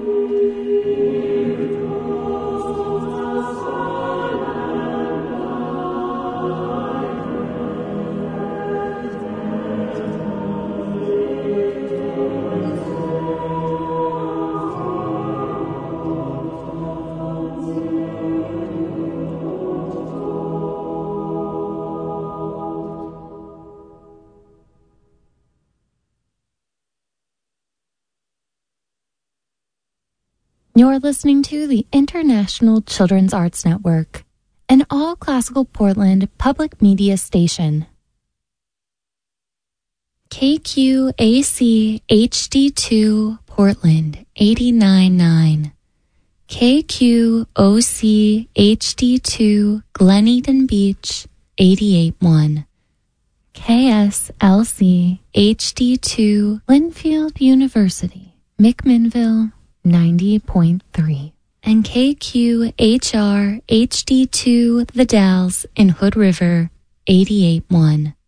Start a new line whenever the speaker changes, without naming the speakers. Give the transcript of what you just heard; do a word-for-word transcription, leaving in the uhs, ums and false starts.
You're listening to the International Children's Arts Network, an all-classical Portland public media station. K Q A C H D two Portland eighty-nine point nine, K Q O C H D two Glen Eden Beach eighty-eight point one, K S L C H D two Linfield University, McMinnville ninety point three, and K Q H R H D two The Dalles in Hood River eighty-eight point one.